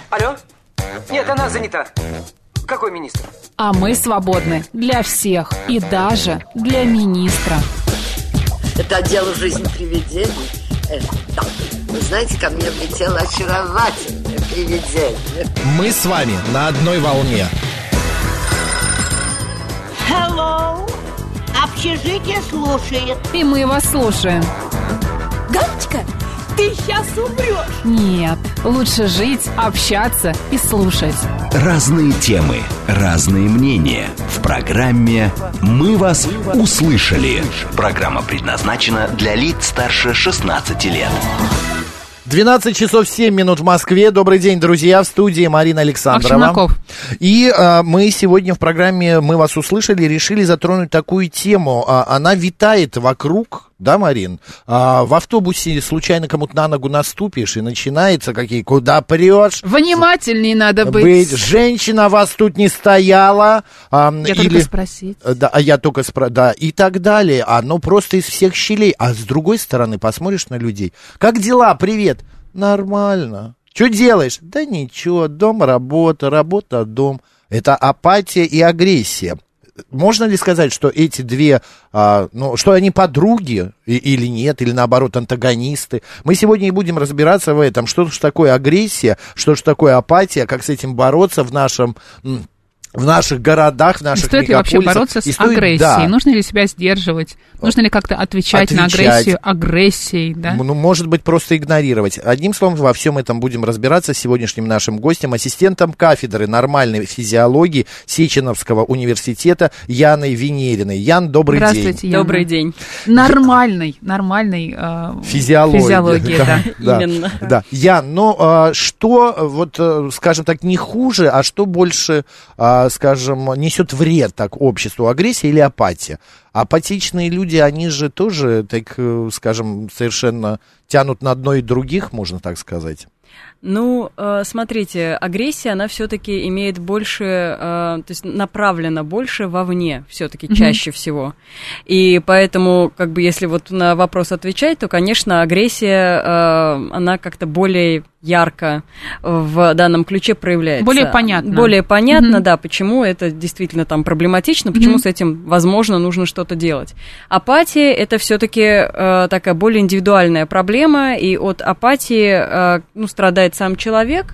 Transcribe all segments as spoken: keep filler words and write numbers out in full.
Алло? Нет, она занята. Какой министр? А мы свободны для всех и даже для министра. Это отдел «Жизнь привидений». Э, да. Вы знаете, ко мне влетело очаровательное привидение. Мы с вами на одной волне. Hello. Общежитие слушает. И мы вас слушаем. Галочка, ты сейчас умрешь. Нет, лучше жить, общаться и слушать. Разные темы, разные мнения. В программе «Мы вас услышали». Программа предназначена для лиц старше шестнадцати лет. двенадцать часов семь минут в Москве. Добрый день, друзья. В студии Марина Александрова. И а, мы сегодня в программе «Мы вас услышали» решили затронуть такую тему. А, она витает вокруг, да, Марин? А, в автобусе случайно кому-то на ногу наступишь, и начинается какие, куда прешь? Внимательней надо быть. быть. Женщина вас тут не стояла. А, я или, только спросить. Да, а я только спросить, да, и так далее. Оно просто из всех щелей. А с другой стороны, посмотришь на людей. Как дела? Привет. Нормально. Что делаешь? Да ничего, дом, работа, работа, дом. Это апатия и агрессия. Можно ли сказать, что эти две, а, ну, что они подруги и, или нет, или наоборот антагонисты? Мы сегодня и будем разбираться в этом, что же такое агрессия, что же такое апатия, как с этим бороться в нашем... в наших городах, в наших стоит мегаполисах. Стоит ли вообще бороться с стоит, агрессией? Да. Нужно ли себя сдерживать? Нужно ли как-то отвечать, отвечать. на агрессию агрессией? Да? Ну, может быть, просто игнорировать. Одним словом, во всем этом будем разбираться с сегодняшним нашим гостем, ассистентом кафедры нормальной физиологии Сеченовского университета Яной Венериной. Ян, добрый день. Здравствуйте, Яна. Добрый день. Нормальной, нормальной э, физиологии. физиологии, да. да. Именно. Да. Ян, ну, э, что, вот, э, скажем так, не хуже, а что больше... Э, скажем, несет вред так обществу, агрессия или апатия? Апатичные люди, они же тоже, так скажем, совершенно тянут на одно и других, можно так сказать. Ну, смотрите, агрессия, она все-таки имеет больше, то есть направлена больше вовне, все-таки mm-hmm. чаще всего. И поэтому, как бы, если вот на вопрос отвечать, то, конечно, агрессия, она как-то более ярко в данном ключе проявляется. Более понятно. Более понятно, mm-hmm. да, почему это действительно там проблематично, почему mm-hmm. с этим, возможно, нужно что-то делать. Апатия – это все-таки такая более индивидуальная проблема, и от апатии, ну, страдает сам человек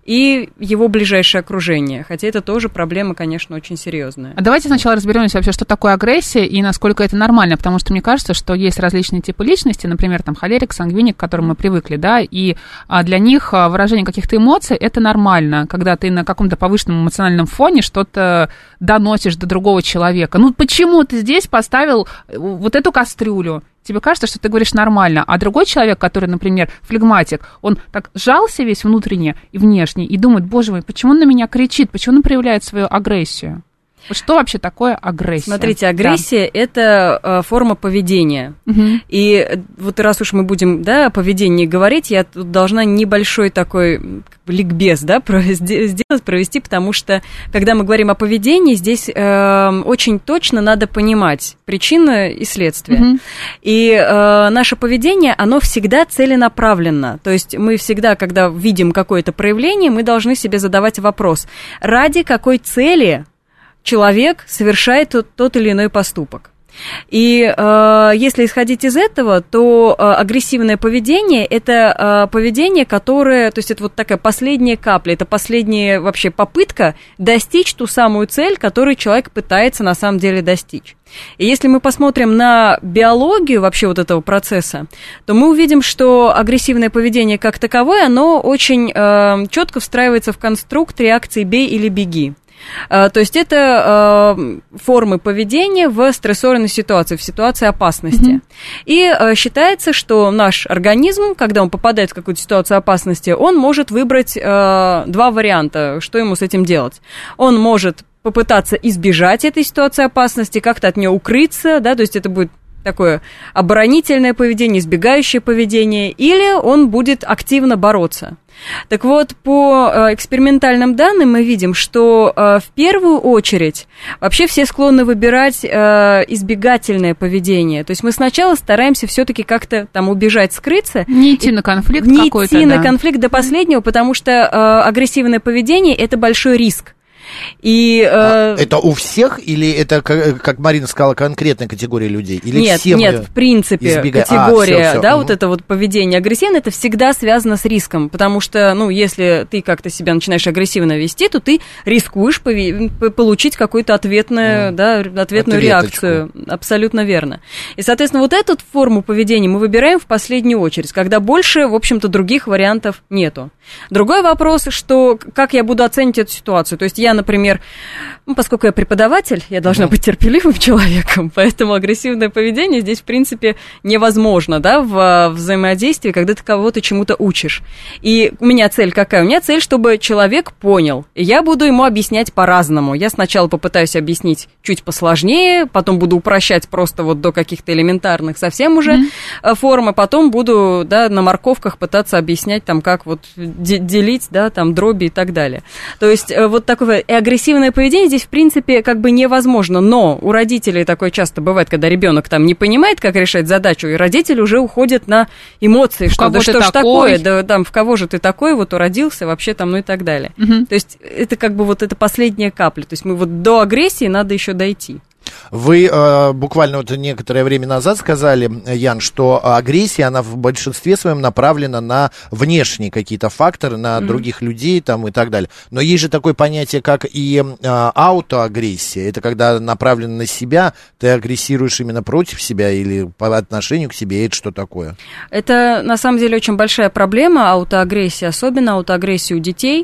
и его ближайшее окружение. Хотя это тоже проблема, конечно, очень серьезная. А давайте сначала разберемся вообще, что такое агрессия и насколько это нормально, потому что мне кажется, что есть различные типы личности, например, там холерик, сангвиник, к которым мы привыкли, да, и для них выражение каких-то эмоций это нормально, когда ты на каком-то повышенном эмоциональном фоне что-то доносишь до другого человека. Ну почему ты здесь поставил вот эту кастрюлю? Тебе кажется, что ты говоришь нормально, а другой человек, который, например, флегматик, он так сжался весь внутренне и внешне и думает, боже мой, почему он на меня кричит, почему он проявляет свою агрессию? Вот что вообще такое агрессия? Смотрите, агрессия да. – это э, форма поведения. Угу. И вот раз уж мы будем да, о поведении говорить, я тут должна небольшой такой как бы, ликбез да, сделать, провести, потому что, когда мы говорим о поведении, здесь э, очень точно надо понимать причины и следствия. Угу. И э, наше поведение, оно всегда целенаправленно. То есть мы всегда, когда видим какое-то проявление, мы должны себе задавать вопрос, ради какой цели человек совершает тот, тот или иной поступок. И э, если исходить из этого, то э, агрессивное поведение – это э, поведение, которое, то есть это вот такая последняя капля, это последняя вообще попытка достичь ту самую цель, которую человек пытается на самом деле достичь. И если мы посмотрим на биологию вообще вот этого процесса, то мы увидим, что агрессивное поведение как таковое, оно очень э, четко встраивается в конструкт реакции «бей или беги». То есть это э, формы поведения в стрессорной ситуации, в ситуации опасности. Mm-hmm. И э, считается, что наш организм, когда он попадает в какую-то ситуацию опасности, он может выбрать э, два варианта, что ему с этим делать. Он может попытаться избежать этой ситуации опасности, как-то от нее укрыться, да, то есть это будет такое оборонительное поведение, избегающее поведение, или он будет активно бороться. Так вот, по э, экспериментальным данным мы видим, что э, в первую очередь вообще все склонны выбирать э, избегательное поведение. То есть мы сначала стараемся все-таки как-то там убежать, скрыться. Не идти на конфликт не какой-то, идти да. на конфликт до последнего, потому что э, агрессивное поведение – это большой риск. И, э... Это у всех или это, как, как Марина сказала, конкретная категория людей? Или нет, все нет, в принципе, избегаем? категория, а, всё, всё. да, угу. вот это вот поведение агрессивное, это всегда связано с риском, потому что, ну, если ты как-то себя начинаешь агрессивно вести, то ты рискуешь пови- получить какую-то ответную, mm. да, ответную Ответочку. реакцию. Абсолютно верно. И, соответственно, вот эту форму поведения мы выбираем в последнюю очередь, когда больше, в общем-то, других вариантов нету. Другой вопрос, что как я буду оценить эту ситуацию. То есть я, например, ну, поскольку я преподаватель, я должна быть терпеливым человеком, поэтому агрессивное поведение здесь, в принципе, невозможно, да, в взаимодействии, когда ты кого-то чему-то учишь. И у меня цель какая? У меня цель, чтобы человек понял. И я буду ему объяснять по-разному. Я сначала попытаюсь объяснить чуть посложнее, потом буду упрощать просто вот до каких-то элементарных совсем уже mm-hmm. форм, а потом буду, да, на морковках пытаться объяснять, там, как вот де- делить, да, там, дроби и так далее. То есть вот такое и агрессивное поведение здесь, в принципе, как бы невозможно, но у родителей такое часто бывает, когда ребенок там не понимает, как решать задачу, и родители уже уходят на эмоции, что да что ж такое, да там в кого же ты такой, вот уродился, вообще там, ну и так далее. Угу. То есть это как бы вот эта последняя капля, то есть мы вот до агрессии надо еще дойти. Вы э, буквально вот некоторое время назад сказали, Ян, что агрессия, она в большинстве своем направлена на внешние какие-то факторы, на mm-hmm. других людей там и так далее. Но есть же такое понятие, как и э, аутоагрессия. Это когда направлено на себя, ты агрессируешь именно против себя или по отношению к себе. Это что такое? Это, на самом деле, очень большая проблема, аутоагрессия, особенно аутоагрессия у детей.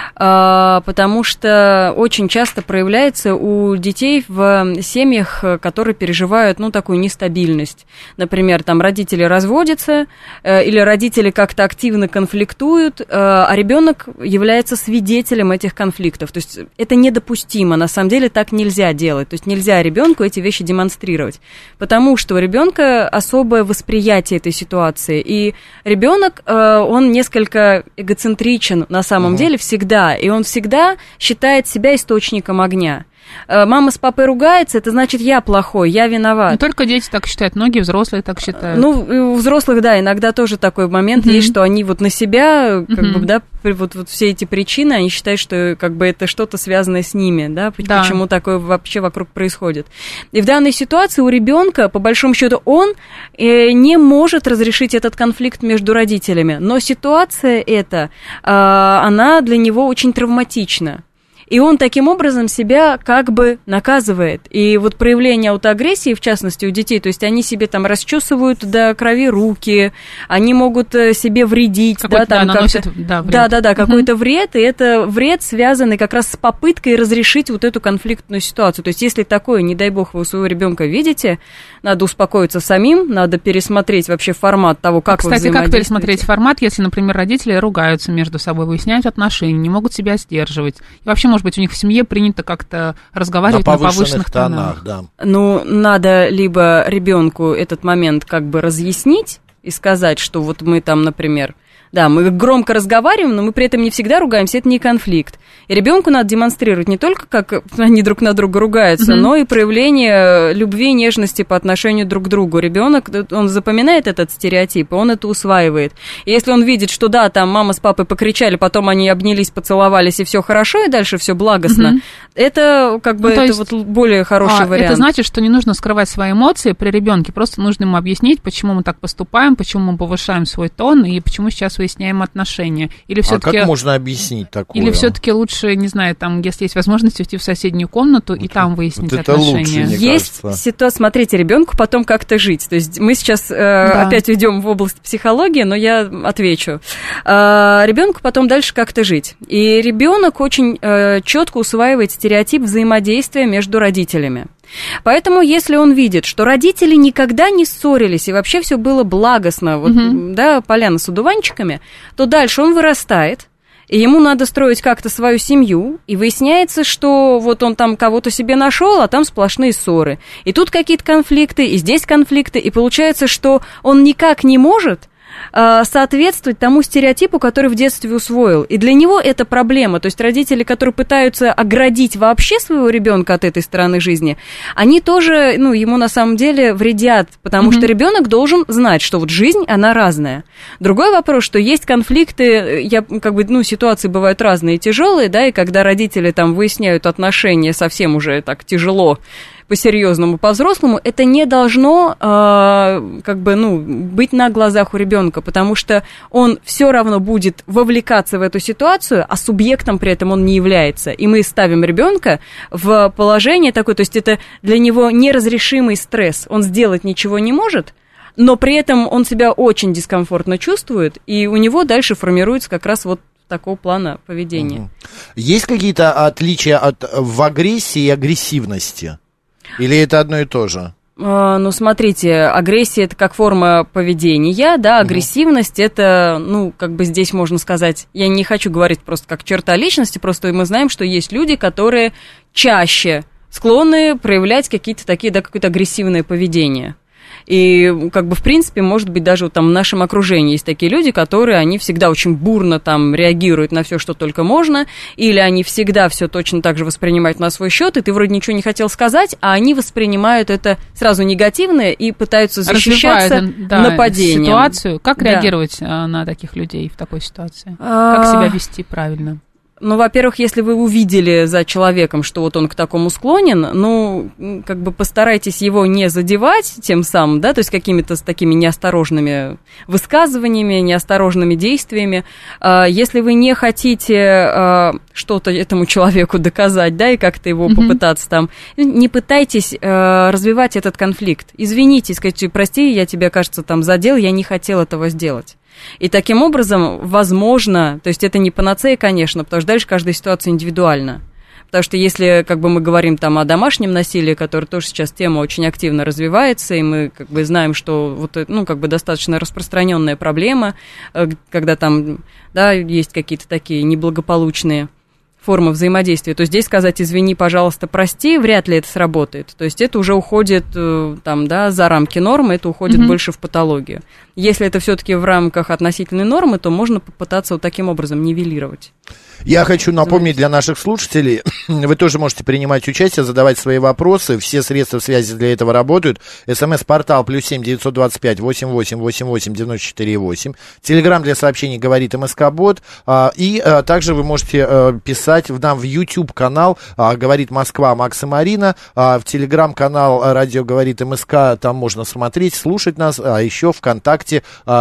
Потому что очень часто проявляется у детей в семьях, которые переживают, ну, такую нестабильность. Например, там родители разводятся, или родители как-то активно конфликтуют, а ребенок является свидетелем этих конфликтов. То есть это недопустимо, на самом деле так нельзя делать. То есть нельзя ребенку эти вещи демонстрировать, потому что у ребенка особое восприятие этой ситуации. И ребенок, он несколько эгоцентричен на самом uh-huh. деле, всегда, и он всегда считает себя источником огня. Мама с папой ругается, это значит, я плохой, я виноват. Не только дети так считают, многие взрослые так считают. Ну, у взрослых, да, иногда тоже такой момент mm-hmm. есть, что они вот на себя, как mm-hmm. бы, да, вот, вот все эти причины, они считают, что как бы это что-то связанное с ними, да, да. Почему такое вообще вокруг происходит. И в данной ситуации у ребенка, по большому счету, он э, не может разрешить этот конфликт между родителями, но ситуация эта, э, она для него очень травматична. И он таким образом себя как бы наказывает. И вот проявление аутоагрессии, в частности, у детей, то есть они себе там расчесывают до крови руки, они могут себе вредить, какой-то, да, там да, наносит, да, да, да, да, какой-то вред, и это вред, связанный как раз с попыткой разрешить вот эту конфликтную ситуацию. То есть если такое, не дай бог, вы у своего ребенка видите, надо успокоиться самим, надо пересмотреть вообще формат того, как Кстати, вы взаимодействуете. Кстати, как пересмотреть формат, если, например, родители ругаются между собой, выясняют отношения, не могут себя сдерживать, и вообще, может быть, у них в семье принято как-то разговаривать на повышенных, на повышенных тонах. тонах. Да. Ну, надо либо ребенку этот момент как бы разъяснить и сказать, что вот мы там, например, да, мы громко разговариваем, но мы при этом не всегда ругаемся, это не конфликт. И ребенку надо демонстрировать не только, как они друг на друга ругаются, mm-hmm. но и проявление любви и нежности по отношению друг к другу. Ребенок, он запоминает этот стереотип, он это усваивает. И если он видит, что да, там мама с папой покричали, потом они обнялись, поцеловались, и все хорошо, и дальше все благостно, mm-hmm. это как бы ну, это есть, вот более хороший а, вариант. Это значит, что не нужно скрывать свои эмоции при ребенке, просто нужно ему объяснить, почему мы так поступаем, почему мы повышаем свой тон, и почему сейчас выясняем отношения. Или все-таки, а как можно объяснить такое? Или все-таки лучше, не знаю, там, если есть возможность, уйти в соседнюю комнату и там выяснить вот это отношения. Лучше, есть ситуация, смотрите, ребенку потом как-то жить. То есть мы сейчас э, да. опять уйдем в область психологии, но я отвечу. Э, ребенку потом дальше как-то жить. И ребенок очень э, четко усваивает стереотип взаимодействия между родителями. Поэтому, если он видит, что родители никогда не ссорились и вообще все было благостно, вот, mm-hmm. да, поляна с одуванчиками, то дальше он вырастает, и ему надо строить как-то свою семью, и выясняется, что вот он там кого-то себе нашел, а там сплошные ссоры. И тут какие-то конфликты, и здесь конфликты, и получается, что он никак не может соответствовать тому стереотипу, который в детстве усвоил. И для него это проблема. То есть родители, которые пытаются оградить вообще своего ребенка от этой стороны жизни, они тоже, ну, ему на самом деле вредят, потому mm-hmm. что ребенок должен знать, что вот жизнь, она разная. Другой вопрос, что есть конфликты, я, как бы, ну, ситуации бывают разные и тяжелые, да, и когда родители там выясняют отношения совсем уже так тяжело, по-серьезному, по-взрослому, это не должно э, как бы, ну, быть на глазах у ребенка, потому что он все равно будет вовлекаться в эту ситуацию, а субъектом при этом он не является. И мы ставим ребенка в положение такое, то есть это для него неразрешимый стресс. Он сделать ничего не может, но при этом он себя очень дискомфортно чувствует, и у него дальше формируется как раз вот такого плана поведения. Есть какие-то отличия от, в агрессии и агрессивности? Или это одно и то же? А, ну, смотрите, агрессия – это как форма поведения, да, агрессивность угу. – это, ну, как бы здесь можно сказать, я не хочу говорить просто как черта личности, просто мы знаем, что есть люди, которые чаще склонны проявлять какие-то такие, да, какое-то агрессивное поведение. И, как бы, в принципе, может быть, даже вот там в нашем окружении есть такие люди, которые, они всегда очень бурно там реагируют на все, что только можно, или они всегда все точно так же воспринимают на свой счет, и ты вроде ничего не хотел сказать, а они воспринимают это сразу негативно и пытаются защищаться Развивают, да, нападением. Ситуацию. Как да. реагировать на таких людей в такой ситуации? Как себя вести правильно? Ну, во-первых, если вы увидели за человеком, что вот он к такому склонен, ну, как бы постарайтесь его не задевать тем самым, да, то есть какими-то с такими неосторожными высказываниями, неосторожными действиями. Если вы не хотите что-то этому человеку доказать, да, и как-то его mm-hmm. попытаться там, не пытайтесь развивать этот конфликт. Извините, скажите, прости, я тебя, кажется, там задел, я не хотел этого сделать. И таким образом, возможно, то есть это не панацея, конечно, потому что дальше каждая ситуация индивидуальна. Потому что если, как бы, мы говорим там о домашнем насилии, которое тоже сейчас тема очень активно развивается, и мы, как бы, знаем, что вот, ну, как бы, достаточно распространенная проблема, когда там, да, есть какие-то такие неблагополучные форма взаимодействия, то здесь сказать «извини, пожалуйста, прости» вряд ли это сработает. То есть это уже уходит там, да, за рамки нормы, это уходит mm-hmm. больше в патологию. Если это все-таки в рамках относительной нормы, то можно попытаться вот таким образом нивелировать. Я хочу напомнить для наших слушателей, вы тоже можете принимать участие, задавать свои вопросы, все средства связи для этого работают. СМС-портал плюс семь девятьсот двадцать пять восемьдесят восемь восемьдесят восемь девяносто четыре восемь. Телеграм для сообщений говорит МСК-бот. И также вы можете писать нам в YouTube-канал «Говорит Москва» Макс и Марина, в Телеграм-канал «Радио говорит МСК», там можно смотреть, слушать нас, а еще ВКонтакте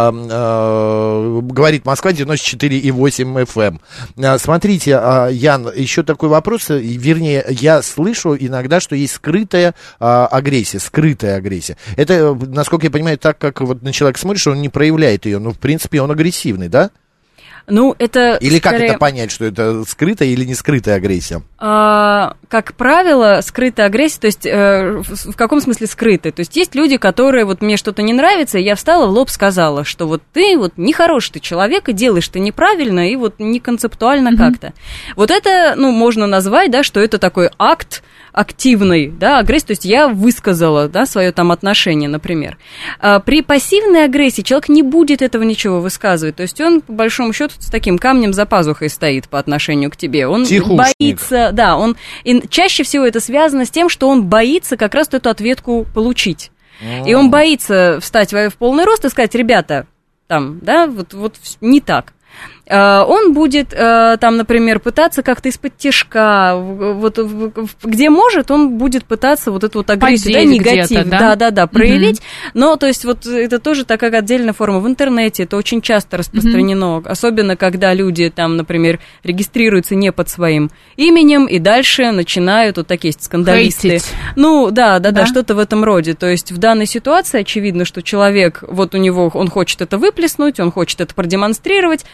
«Говорит Москва» девяносто четыре и восемь эф эм. Смотрите, Ян, еще такой вопрос, вернее, я слышу иногда, что есть скрытая агрессия, скрытая агрессия. Это, насколько я понимаю, так как вот на человека смотришь, он не проявляет ее, но в принципе он агрессивный, да? Ну, это или как скорее... это понять, что это скрытая или не скрытая агрессия? А, как правило, скрытая агрессия, то есть э, в, в каком смысле скрытая? То есть есть люди, которые, вот мне что-то не нравится, и я встала в лоб сказала, что вот ты вот нехороший ты человек, и делаешь ты неправильно, и вот не концептуально mm-hmm. как-то. Вот это, ну, можно назвать, да, что это такой акт активной, да, агрессии, то есть я высказала, да, свое там отношение, например. А при пассивной агрессии человек не будет этого ничего высказывать, то есть он, по большому счету, с таким камнем за пазухой стоит по отношению к тебе. Он Тихушник. боится, да, он, и чаще всего это связано с тем, что он боится как раз эту ответку получить. А-а-а. И он боится встать в полный рост и сказать, ребята, там, да, вот, вот не так. Он будет, там, например, пытаться как-то из-под тишка, вот, где может, он будет пытаться вот эту вот агрессию, да, негатив, да-да-да, проявить, mm-hmm. но, то есть, вот это тоже такая отдельная форма. В интернете это очень часто распространено, mm-hmm. особенно, когда люди, там, например, регистрируются не под своим именем, и дальше начинают, вот такие есть скандалисты. Хейтить. Ну, да-да-да, да? Что-то в этом роде. То есть, в данной ситуации очевидно, что человек, вот у него, он хочет это выплеснуть, он хочет это продемонстрировать, но при этом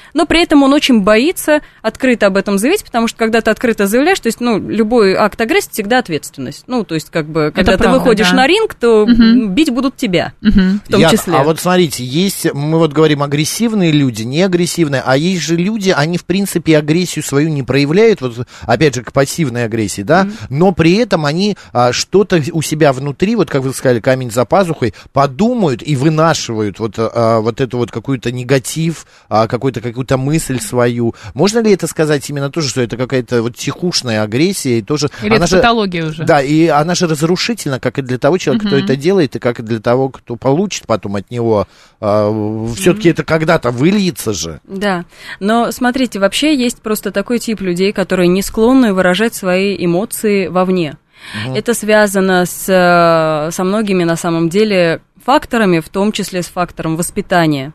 поэтому он очень боится открыто об этом заявить, потому что когда ты открыто заявляешь, то есть, ну, любой акт агрессии всегда ответственность. Ну, то есть, как бы, когда Это ты правда, выходишь да. на ринг, то угу. бить будут тебя, угу. в том Я, числе. А вот смотрите, есть, мы вот говорим, агрессивные люди, не агрессивные, а есть же люди, они, в принципе, агрессию свою не проявляют, вот, опять же, к пассивной агрессии, да, mm-hmm. но при этом они а, что-то у себя внутри, вот как вы сказали, камень за пазухой, подумают и вынашивают вот, а, вот эту вот какую-то негатив, а, какую-то, какую-то мысль свою. Можно ли это сказать именно тоже, что это какая-то вот тихушная агрессия? И тоже, Или она это же, патология уже? Да, и она же разрушительна, как и для того человека, mm-hmm. кто это делает, и как и для того, кто получит потом от него. А, все-таки mm-hmm. это когда-то выльется же. Да, но смотрите, вообще есть просто такой тип людей, которые не склонны выражать свои эмоции вовне. Угу. Это связано с, со многими, на самом деле, факторами, в том числе с фактором воспитания.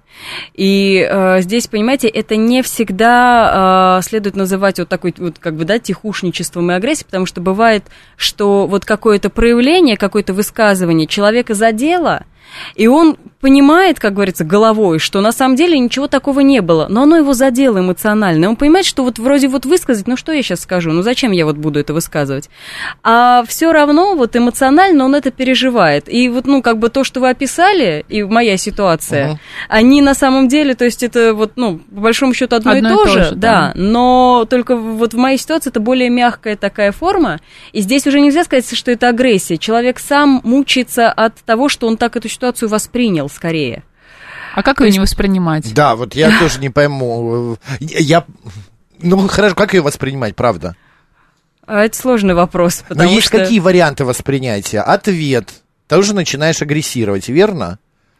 И э, здесь, понимаете, это не всегда э, следует называть вот такой вот, как бы, да, тихушничеством и агрессией, потому что бывает, что вот какое-то проявление, какое-то высказывание человека задело, и он понимает, как говорится, головой, что на самом деле ничего такого не было, но оно его задело эмоционально. И он понимает, что вот вроде вот высказать, ну что я сейчас скажу, ну зачем я вот буду это высказывать? А все равно вот эмоционально он это переживает. И вот, ну, как бы то, что вы описали, и моя ситуация, uh-huh. они на самом деле, то есть это вот, ну, по большому счету одно, одно и то, и то же, же да, да, но только вот в моей ситуации это более мягкая такая форма, и здесь уже нельзя сказать, что это агрессия. Человек сам мучается от того, что он так эту ситуацию воспринял скорее. А как ее не воспринимать? Да, вот я тоже не пойму. Я, ну, хорошо, как ее воспринимать, правда? Это сложный вопрос. Но есть что... какие варианты воспринятия? Ответ. Ты уже начинаешь агрессировать, верно?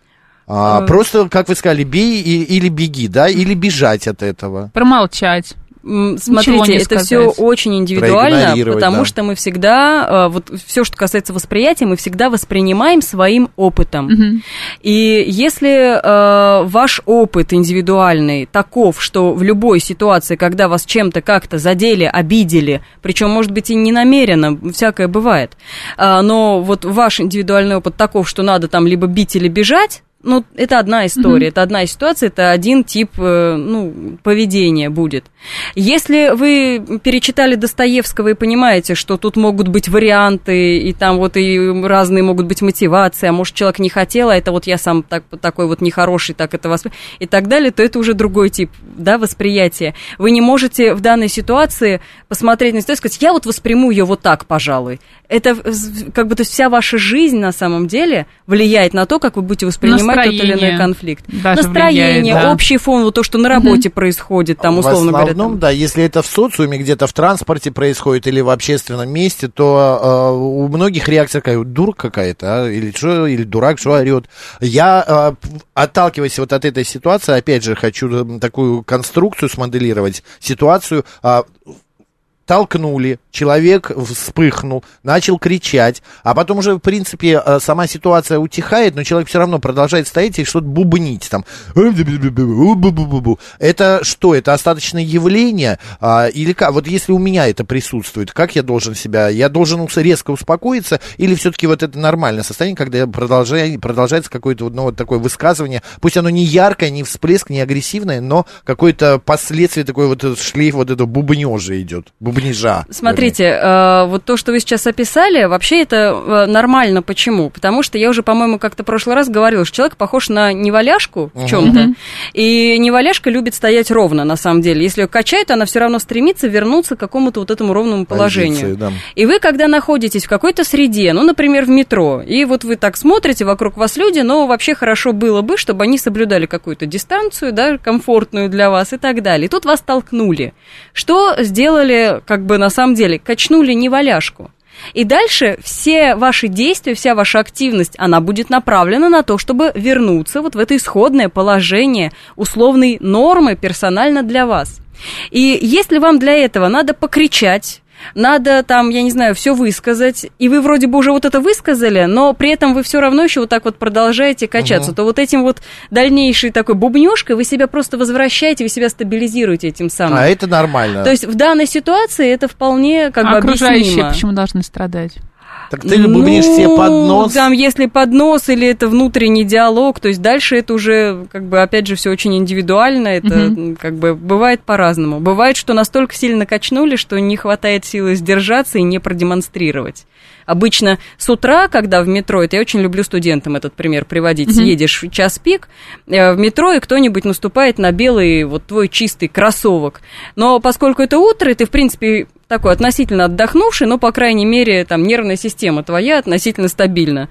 А, uh... Просто, как вы сказали, бей или беги, да? Или бежать от этого. Промолчать. Смотрите, это все очень индивидуально, потому да. что мы всегда, вот все, что касается восприятия, мы всегда воспринимаем своим опытом. Угу. И если э, ваш опыт индивидуальный таков, что в любой ситуации, когда вас чем-то как-то задели, обидели, причем, может быть, и не намеренно, всякое бывает, э, но вот ваш индивидуальный опыт таков, что надо там либо бить или бежать, ну, это одна история, mm-hmm. это одна ситуация, это один тип, ну, поведения будет. Если вы перечитали Достоевского и понимаете, что тут могут быть варианты, и там вот и разные могут быть мотивации, а может, человек не хотел, а это вот я сам так, такой вот нехороший, так это воспри... и так далее, то это уже другой тип, да, восприятия. Вы не можете в данной ситуации посмотреть на ситуацию и сказать, я вот восприму ее вот так, пожалуй. Это как бы, то есть вся ваша жизнь на самом деле влияет на то, как вы будете воспринимать тот или иной конфликт. Настроение, влияет, да. общий фон, вот то, что на работе mm-hmm. происходит, там, условно говоря. В основном, говоря, там... да, если это в социуме, где-то в транспорте происходит или в общественном месте, то э, у многих реакция такая, дур какая-то, а? или, что, или дурак, что орет. Я, э, отталкиваясь вот от этой ситуации, опять же, хочу такую конструкцию смоделировать, ситуацию... Э, толкнули, человек вспыхнул, начал кричать, а потом уже, в принципе, сама ситуация утихает, но человек все равно продолжает стоять и что-то бубнить там. Это что? Это остаточное явление? А, или как? Вот если у меня это присутствует, как я должен себя? Я должен резко успокоиться или все-таки вот это нормальное состояние, когда продолжает, продолжается какое-то ну, вот такое высказывание, пусть оно не яркое, не всплеск, не агрессивное, но какое-то последствие, такой вот шлейф вот этого бубнежа идет. Бубнижа. Смотрите, э, вот то, что вы сейчас описали, вообще это э, нормально. Почему? Потому что я уже, по-моему, как-то в прошлый раз говорила, что человек похож на неваляшку в uh-huh. чем-то, uh-huh. и неваляшка любит стоять ровно, на самом деле. Если ее качают, она все равно стремится вернуться к какому-то вот этому ровному положению. Позиции, да. И вы, когда находитесь в какой-то среде, ну, например, в метро, и вот вы так смотрите, вокруг вас люди, но вообще хорошо было бы, чтобы они соблюдали какую-то дистанцию, да, комфортную для вас и так далее. И тут вас толкнули. Что сделали, как бы на самом деле, качнули неваляшку. И дальше все ваши действия, вся ваша активность, она будет направлена на то, чтобы вернуться вот в это исходное положение условной нормы персонально для вас. И если вам для этого надо покричать, надо там, я не знаю, все высказать, и вы вроде бы уже вот это высказали, но при этом вы все равно еще вот так вот продолжаете качаться, угу. то вот этим вот дальнейшей такой бубнёжкой вы себя просто возвращаете, вы себя стабилизируете этим самым. А это нормально. То есть в данной ситуации это вполне как а бы окружающие объяснимо. Почему должны страдать? Так ты бубнишь ну, себе под нос? Там, если под нос или это внутренний диалог, то есть дальше это уже, как бы, опять же, все очень индивидуально, это, mm-hmm. как бы, бывает по-разному. Бывает, что настолько сильно качнули, что не хватает силы сдержаться и не продемонстрировать. Обычно с утра, когда в метро, это я очень люблю студентам этот пример приводить, mm-hmm. едешь в час пик, в метро, и кто-нибудь наступает на белый, вот твой чистый кроссовок. Но поскольку это утро, и ты, в принципе, такой относительно отдохнувший, но, по крайней мере, там, нервная система твоя относительно стабильна,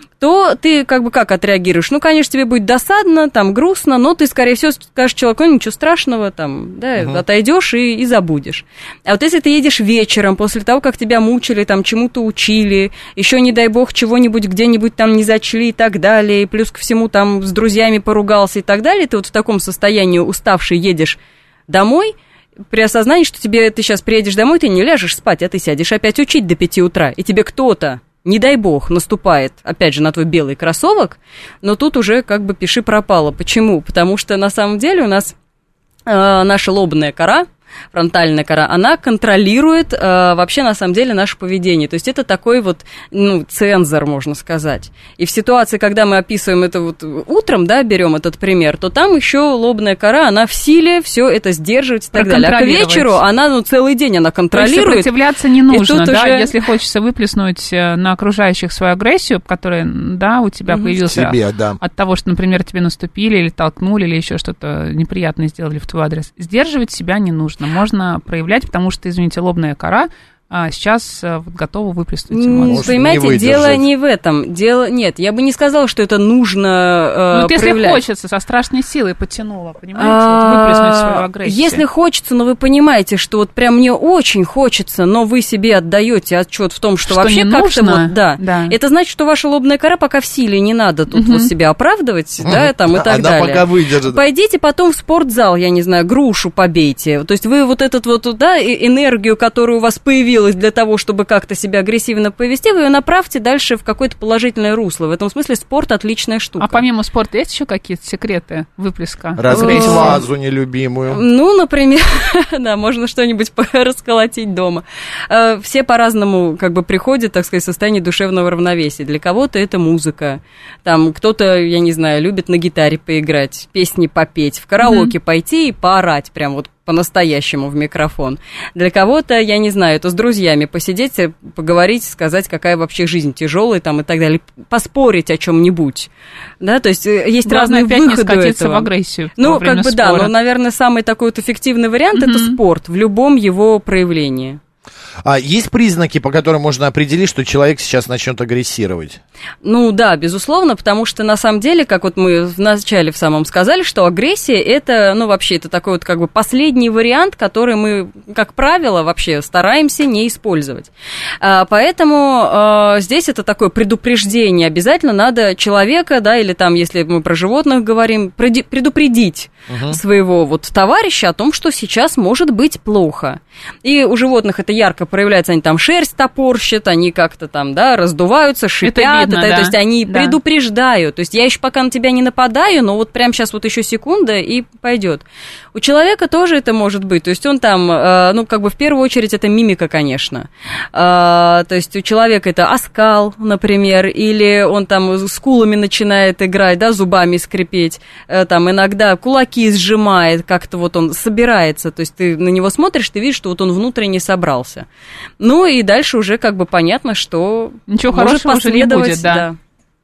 то ты как бы как отреагируешь? Ну, конечно, тебе будет досадно, там, грустно, но ты, скорее всего, скажешь человеку, ну, ничего страшного, там, да, uh-huh. отойдешь и, и забудешь. А вот если ты едешь вечером, после того, как тебя мучили, там, чему-то учили, еще, не дай бог, чего-нибудь где-нибудь там не зачли и так далее, и плюс ко всему там с друзьями поругался и так далее, ты вот в таком состоянии уставший едешь домой, при осознании, что тебе ты сейчас приедешь домой, ты не ляжешь спать, а ты сядешь опять учить до пяти утра, и тебе кто-то, не дай бог, наступает, опять же, на твой белый кроссовок, но тут уже как бы пиши пропало. Почему? Потому что на самом деле у нас э, наша лобная кора, фронтальная кора, она контролирует э, вообще, на самом деле, наше поведение. То есть это такой вот, ну, цензор, можно сказать. И в ситуации, когда мы описываем это вот утром, да, берем этот пример, то там еще лобная кора, она в силе все это сдерживать и так далее. А к вечеру она, ну, целый день она контролирует. То есть сопротивляться не нужно, да, уже... если хочется выплеснуть на окружающих свою агрессию, которая, да, у тебя mm-hmm. появилась Тебе, да. от того, что, например, тебе наступили или толкнули, или еще что-то неприятное сделали в твой адрес. Сдерживать себя не нужно. Можно проявлять, потому что, извините, лобная кора а, сейчас а, вот, готова выплеснуть эмоции. Понимаете, не дело не в этом. Дело... Нет, я бы не сказала, что это нужно э, ну, вот проявлять. Если хочется, со страшной силой потянула, понимаете, а, вот, выплеснуть свою агрессию. Если хочется, но вы понимаете, что вот прям мне очень хочется, но вы себе отдаете отчет в том, что, что вообще как-то вот, да, да, это значит, что ваша лобная кора пока в силе, не надо тут угу. вот себя оправдывать, угу. да, там и так Она далее. Пока выдержит. Пойдите потом в спортзал, я не знаю, грушу побейте. То есть вы вот этот вот, да, энергию, которая у вас появилась для того, чтобы как-то себя агрессивно повести, вы ее направьте дальше в какое-то положительное русло. В этом смысле спорт отличная штука. А помимо спорта есть еще какие-то секреты выплеска? Разбить вазу нелюбимую. Ну, например, да, можно что-нибудь расколотить дома. Все по-разному как бы приходят, так сказать, в состояние душевного равновесия. Для кого-то это музыка. Там кто-то, я не знаю, любит на гитаре поиграть, песни попеть, в караоке mm-hmm. пойти и поорать прям вот по-настоящему в микрофон. Для кого-то, я не знаю, это с друзьями посидеть, поговорить, сказать, какая вообще жизнь тяжелая там и так далее, поспорить о чем-нибудь. Да, то есть есть главное, разные выходы не скатиться этого. в агрессию. Ну, как бы спора. Да, но, наверное, самый такой вот эффективный вариант mm-hmm. это спорт в любом его проявлении. А есть признаки, по которым можно определить, что человек сейчас начнет агрессировать? Ну да, безусловно, потому что на самом деле, как вот мы в начале в самом сказали, что агрессия это, ну вообще, это такой вот как бы последний вариант, который мы, как правило, вообще стараемся не использовать. А, поэтому а, здесь это такое предупреждение. Обязательно надо человека, да, или там, если мы про животных говорим, предупредить угу. своего вот товарища о том, что сейчас может быть плохо. И у животных это ярко проявляется, они там шерсть топорщат, они как-то там, да, раздуваются, шипят, это видно, это, да. то есть они да. предупреждают, то есть я еще пока на тебя не нападаю, но вот прямо сейчас вот еще секунда и пойдет. У человека тоже это может быть, то есть он там, э, ну, как бы в первую очередь это мимика, конечно, э, то есть у человека это оскал, например, или он там скулами начинает играть, да, зубами скрипеть, э, там иногда кулаки сжимает, как-то вот он собирается, то есть ты на него смотришь, ты видишь, что вот он внутренне собрался. Ну и дальше уже как бы понятно, что ничего может хорошего уже не будет, да. да.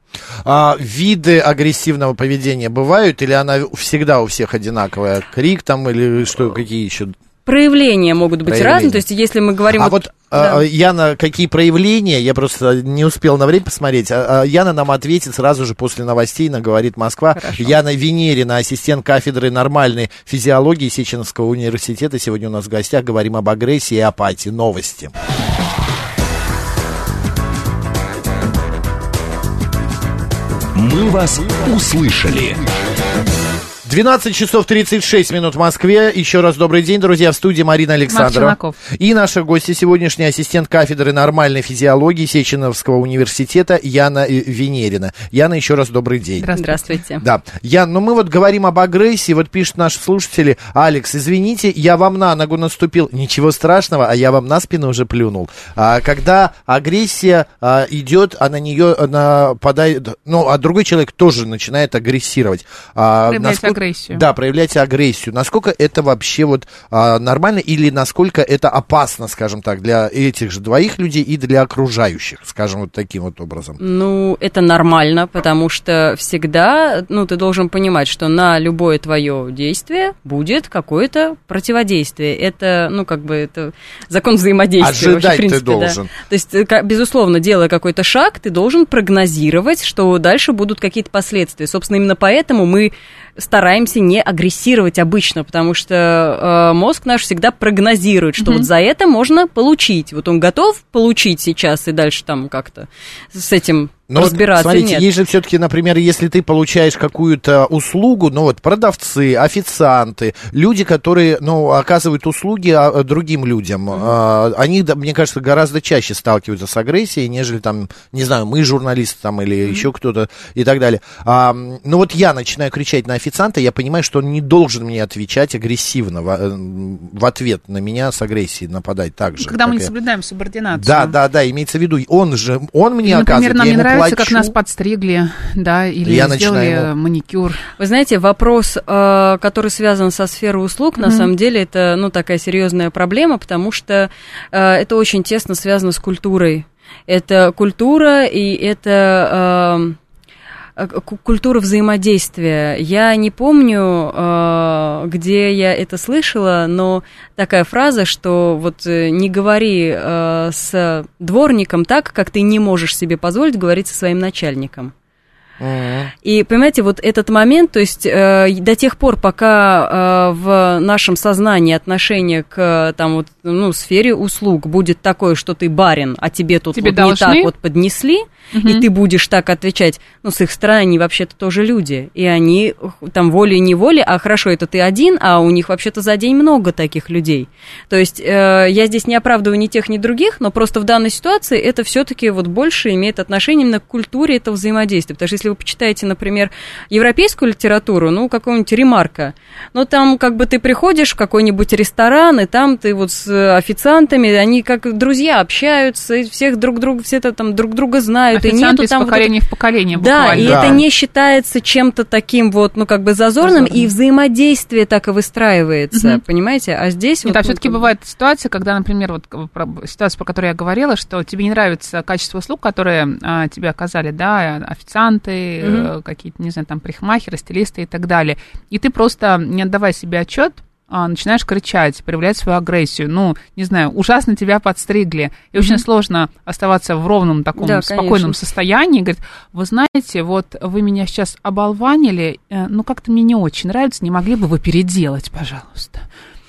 А, виды агрессивного поведения бывают, или она всегда у всех одинаковая? Крик там или что, какие еще? Проявления могут быть проявления. разные, то есть если мы говорим... А вот, вот да. а, Яна, какие проявления, я просто не успел на время посмотреть, а, а Яна нам ответит сразу же после новостей на «Говорит Москва». Хорошо. Яна Венерина, ассистент кафедры нормальной физиологии Сеченовского университета. Сегодня у нас в гостях, говорим об агрессии и апатии. Новости. Мы вас услышали. двенадцать часов тридцать шесть минут в Москве. Еще раз добрый день, друзья. В студии Марина Александрова. И наша гостья сегодняшний ассистент кафедры нормальной физиологии Сеченовского университета Яна Венерина. Яна, еще раз добрый день. Здравствуйте. Да. Ян, ну мы вот говорим об агрессии. Вот пишут наши слушатели: Алекс, извините, я вам на ногу наступил. Ничего страшного, а я вам на спину уже плюнул. А, когда агрессия а, идет, а на нее нападает, ну, а другой человек тоже начинает агрессировать. А, проявлять насколько, агрессию. Да, проявлять агрессию. Насколько это вообще вот а, нормально или насколько это опасно, скажем так, для этих же двоих людей и для окружающих, скажем, вот таким вот образом? Ну, это нормально, потому что всегда, ну, ты должен понимать, что на любое твое действие будет какое-то противодействие. Это, ну, как бы, это закон взаимодействия. Ожидать вообще, в принципе, ты должен. Да. То есть, безусловно, делая какой-то шаг, ты должен прогнозировать, что дальше будут какие-то последствия. Собственно, именно поэтому мы стараемся не агрессировать обычно, потому что э, мозг наш всегда прогнозирует, что mm-hmm. вот за это можно получить. Вот он готов получить сейчас и дальше там как-то с этим Но разбираться. Вот, смотрите, нет. есть же все-таки, например, если ты получаешь какую-то услугу, ну вот продавцы, официанты, люди, которые, ну, оказывают услуги другим людям, mm-hmm. они, мне кажется, гораздо чаще сталкиваются с агрессией, нежели там, не знаю, мы журналисты там или mm-hmm. еще кто-то и так далее. А, ну вот я начинаю кричать на официанта, я понимаю, что он не должен мне отвечать агрессивно в, в ответ на меня с агрессией нападать так же. Когда мы не я... соблюдаем субординацию. Да, да, да, имеется в виду, он же, он мне Например, оказывает, нам я не ему нравится, плачу. как нас подстригли, да, или я сделали ему... маникюр. Вы знаете, вопрос, который связан со сферой услуг, mm-hmm. на самом деле, это, ну, такая серьезная проблема, потому что это очень тесно связано с культурой. Это культура, и это... культура взаимодействия. Я не помню, где я это слышала, но такая фраза, что вот не говори с дворником так, как ты не можешь себе позволить говорить со своим начальником. И, понимаете, вот этот момент, то есть э, до тех пор, пока э, в нашем сознании отношение к там, вот, ну, сфере услуг будет такое, что ты барин, а тебе тут тебе вот не так вот поднесли, угу. и ты будешь так отвечать, ну, с их стороны они вообще-то тоже люди, и они там волей-неволей, а хорошо, это ты один, а у них вообще-то за день много таких людей. То есть э, я здесь не оправдываю ни тех, ни других, но просто в данной ситуации это все-таки вот больше имеет отношение именно к культуре этого взаимодействия, потому что если вы почитаете, например, европейскую литературу, ну, какого-нибудь Ремарка, ну, там как бы ты приходишь в какой-нибудь ресторан, и там ты вот с официантами, они как друзья общаются, всех друг друга, все это там друг друга знают. Официанты и нету из там поколения вот... в поколение Да, буквально. и да. это не считается чем-то таким вот, ну, как бы зазорным, Зазорно. И взаимодействие так и выстраивается, угу. понимаете? А здесь... Нет, вот, а все-таки ну, бывает ситуация, когда, например, вот ситуация, про которую я говорила, что тебе не нравится качество услуг, которые а, тебе оказали, да, официанты, угу. какие-то, не знаю, там, парикмахеры, стилисты и так далее. И ты просто, не отдавая себе отчет, начинаешь кричать, проявлять свою агрессию. Ну, не знаю, ужасно тебя подстригли. И mm-hmm. очень сложно оставаться в ровном таком да, спокойном конечно. Состоянии. Говорит, вы знаете, вот вы меня сейчас оболванили, ну, как-то мне не очень нравится, не могли бы вы переделать, пожалуйста.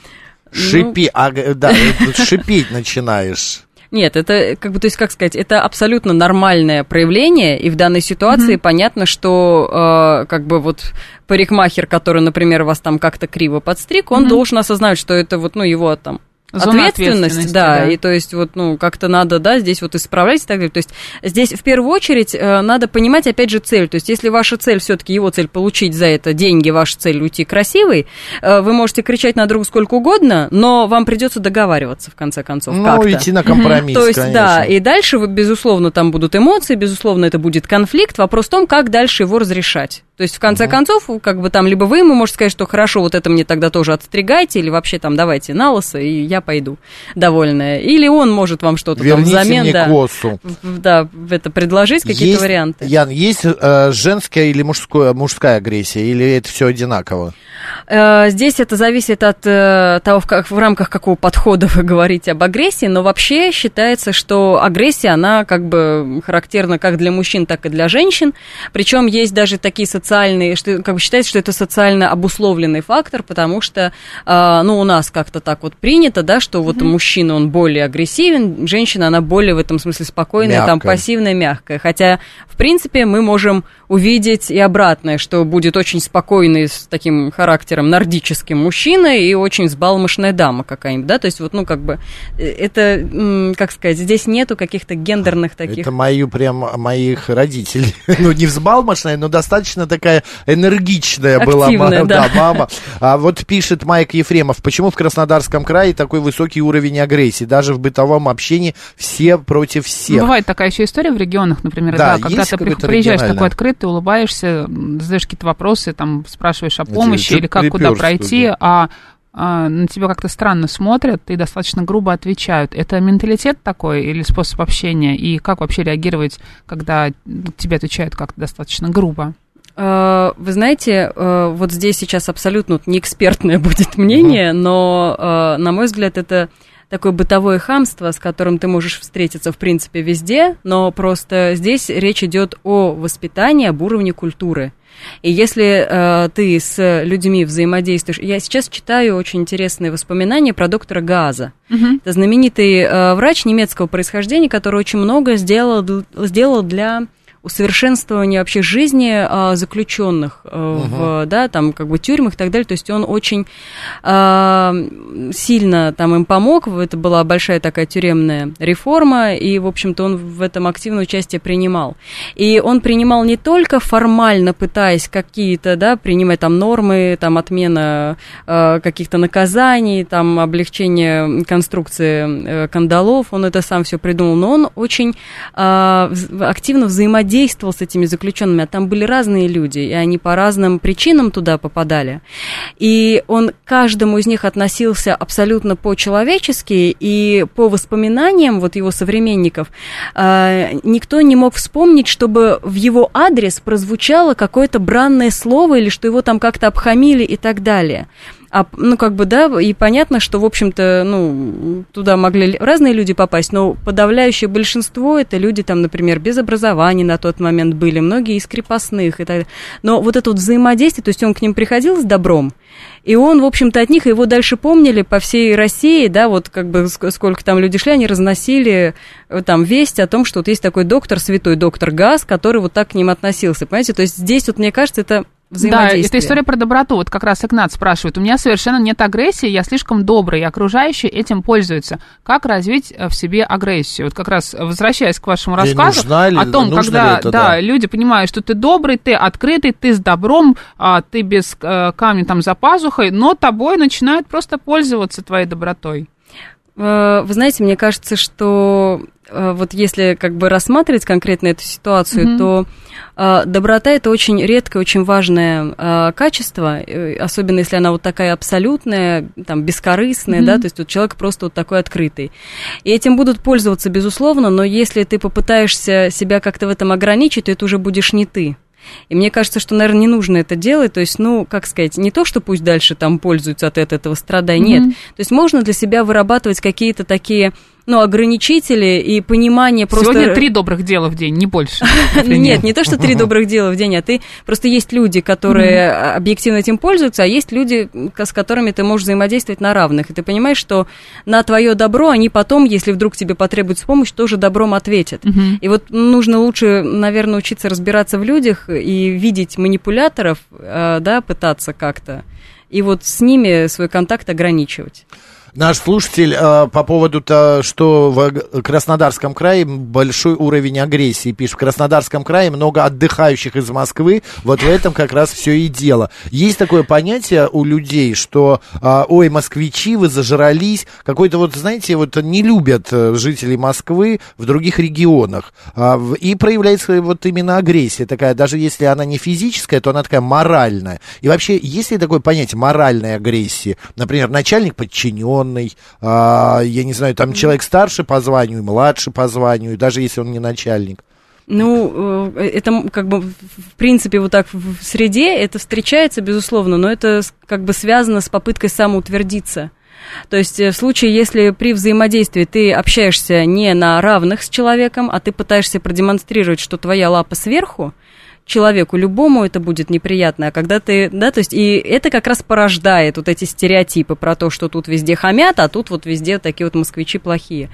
Шипи, ну... а, да, шипеть начинаешь. Нет, это, как бы, то есть, как сказать, это абсолютно нормальное проявление, и в данной ситуации mm-hmm. понятно, что, э, как бы, вот, парикмахер, который, например, вас там как-то криво подстриг, он mm-hmm. должен осознать, что это, вот, ну, его, там, Зона ответственность, да, да, и то есть вот, ну, как-то надо, да, здесь вот исправлять и так далее. То есть здесь в первую очередь э, надо понимать, опять же, цель. То есть если ваша цель, все-таки его цель получить за это деньги, ваша цель уйти красивой, э, вы можете кричать на друга сколько угодно, но вам придется договариваться в конце концов. Ну, как-то. идти на компромисс, То есть, конечно. да, и дальше, вы, безусловно, там будут эмоции, безусловно, это будет конфликт. Вопрос в том, как дальше его разрешать. То есть, в конце mm-hmm. концов, как бы там, либо вы ему можете сказать, что хорошо, вот это мне тогда тоже отстригайте, или вообще там давайте на лысо, и я пойду довольная. Или он может вам что-то Верните там взамен, мне да, косу. Да, это предложить, какие-то есть, варианты. Ян, есть э, женская или мужская, мужская агрессия, или это все одинаково? Э, здесь это зависит от э, того, в, как, в рамках какого подхода вы говорите об агрессии, но вообще считается, что агрессия, она как бы характерна как для мужчин, так и для женщин, причем есть даже такие социальные, что как бы считается, что это социально обусловленный фактор, потому что, э, ну, у нас как-то так вот принято, да, что вот mm-hmm. мужчина, он более агрессивен, женщина, она более в этом смысле спокойная, мягкая. Там, пассивная, мягкая, хотя, в принципе, мы можем увидеть и обратное, что будет очень спокойный, с таким характером, нордическим мужчина и очень взбалмошная дама какая-нибудь, да, то есть вот, ну, как бы, это, как сказать, здесь нету каких-то гендерных таких... Это мои, прям, моих родителей, ну, не взбалмошная, но достаточно такая энергичная была мама, да. Да, мама. А вот пишет Майк Ефремов, почему в Краснодарском крае такой высокий уровень агрессии, даже в бытовом общении все против всех. Ну, бывает такая еще история в регионах, например, да, да когда ты приезжаешь такой открытый, улыбаешься, задаешь какие-то вопросы, там, спрашиваешь о помощи или как куда пройти, да. а, а на тебя как-то странно смотрят и достаточно грубо отвечают. Это менталитет такой или способ общения? И как вообще реагировать, когда тебе отвечают как-то достаточно грубо? Вы знаете, вот здесь сейчас абсолютно не экспертное будет мнение, uh-huh. но, на мой взгляд, это такое бытовое хамство, с которым ты можешь встретиться, в принципе, везде, но просто здесь речь идет о воспитании, об уровне культуры. И если э, ты с людьми взаимодействуешь... Я сейчас читаю очень интересные воспоминания про доктора Гааза. Uh-huh. Это знаменитый э, врач немецкого происхождения, который очень много сделал, сделал для... усовершенствование вообще жизни а, заключенных а, uh-huh. в, да, там, как бы, тюрьмах и так далее. То есть он очень а, сильно там им помог. Это была большая такая тюремная реформа, и, в общем-то, он в этом активное участие принимал. И он принимал не только формально, пытаясь какие-то, да, принимать там нормы, там, отмена а, каких-то наказаний, там, облегчение конструкции а, кандалов, он это сам все придумал, но он очень а, активно взаимодействовал действовал с этими заключенными, а там были разные люди, и они по разным причинам туда попадали. И он к каждому из них относился абсолютно по-человечески, и по воспоминаниям вот его современников э, никто не мог вспомнить, чтобы в его адрес прозвучало какое-то бранное слово, или что его там как-то обхамили и так далее. А, ну, как бы, да, и понятно, что, в общем-то, ну, туда могли разные люди попасть, но подавляющее большинство это люди, там, например, без образования на тот момент были, многие из крепостных и так далее. Но вот это вот взаимодействие, то есть он к ним приходил с добром, и он, в общем-то, от них, его дальше помнили по всей России, да, вот как бы сколько там люди шли, они разносили там весть о том, что вот есть такой доктор, святой доктор Гааз, который вот так к ним относился, понимаете, то есть здесь вот, мне кажется, это... Да, это история про доброту. Вот как раз Игнат спрашивает. У меня совершенно нет агрессии, я слишком добрый, и окружающие этим пользуются. Как развить в себе агрессию? Вот как раз возвращаясь к вашему рассказу ли, о том, когда это, да, да. люди понимают, что ты добрый, ты открытый, ты с добром, а, ты без а, камня там за пазухой, но тобой начинают просто пользоваться твоей добротой. Вы знаете, мне кажется, что вот если как бы рассматривать конкретно эту ситуацию, mm-hmm. то э, доброта – это очень редкое, очень важное э, качество, э, особенно если она вот такая абсолютная, там, бескорыстная, mm-hmm. да, то есть вот человек просто вот такой открытый. И этим будут пользоваться, безусловно, но если ты попытаешься себя как-то в этом ограничить, то это уже будешь не ты. И мне кажется, что, наверное, не нужно это делать, то есть, ну, как сказать, не то, что пусть дальше там пользуются от этого, страдай, mm-hmm. нет. То есть можно для себя вырабатывать какие-то такие, ну, ограничители и понимание просто... Сегодня три добрых дела в день, не больше. Нет, не то, что три добрых дела в день, а ты... Просто есть люди, которые объективно этим пользуются, а есть люди, с которыми ты можешь взаимодействовать на равных. И ты понимаешь, что на твое добро они потом, если вдруг тебе потребуется помощь, тоже добром ответят. И вот нужно лучше, наверное, учиться разбираться в людях и видеть манипуляторов, да, пытаться как-то, и вот с ними свой контакт ограничивать. Наш слушатель э, по поводу-то, что в Краснодарском крае большой уровень агрессии пишет. В Краснодарском крае много отдыхающих из Москвы. Вот в этом как раз все и дело. Есть такое понятие у людей, что э, ой, москвичи, вы зажрались. Какой-то вот, знаете, вот не любят жителей Москвы в других регионах. Э, и проявляется вот именно агрессия такая. Даже если она не физическая, то она такая моральная. И вообще, есть ли такое понятие моральной агрессии? Например, начальник подчинен, а, я не знаю, там человек старше по званию, младше по званию, даже если он не начальник. Ну, это как бы, в принципе, вот так в среде это встречается, безусловно, но это как бы связано с попыткой самоутвердиться. То есть в случае, если при взаимодействии ты общаешься не на равных с человеком, а ты пытаешься продемонстрировать, что твоя лапа сверху, человеку любому это будет неприятно, а когда ты, да, то есть и это как раз порождает вот эти стереотипы про то, что тут везде хамят, а тут вот везде такие вот москвичи плохие.